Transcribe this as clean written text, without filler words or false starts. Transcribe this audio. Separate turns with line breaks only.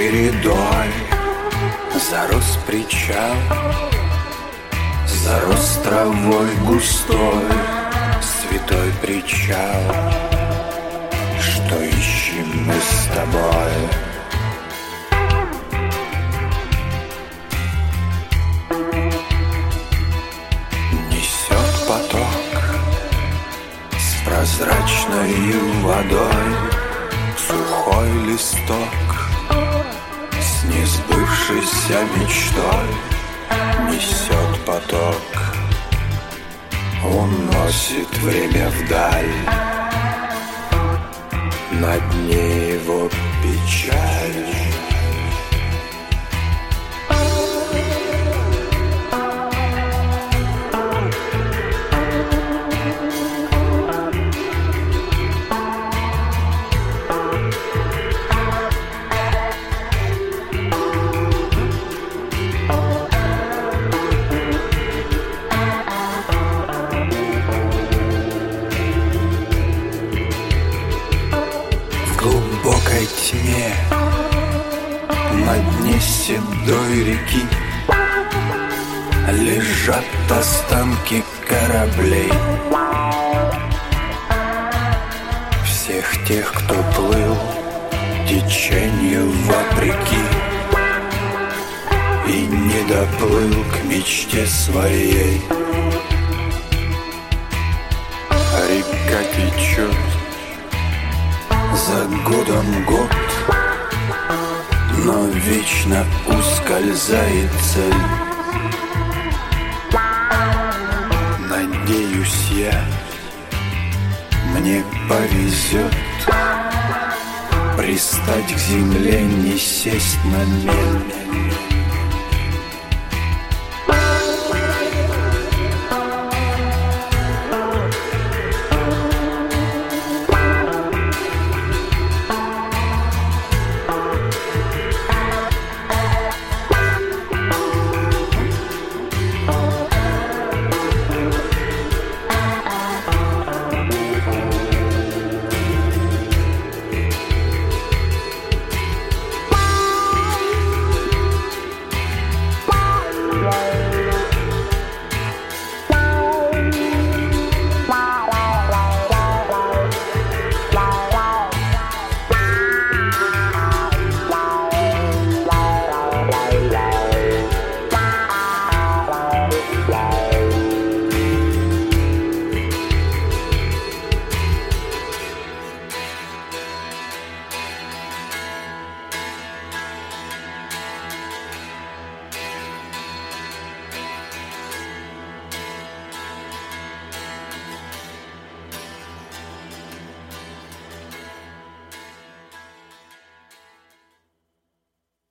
чередой. Зарос причал, зарос травой густой, святой причал, что ищем мы с тобой. Несет поток с прозрачной водой сухой листок с несбывшейся мечтой. Несет поток, уносит время вдаль, на дне его печаль. В глубокой тьме на дне седой реки лежат останки кораблей всех тех, кто плыл течению вопреки и не доплыл к мечте своей. Река течет за годом год, но вечно ускользает цель. Надеюсь я, мне повезет пристать к земле, не сесть на мель.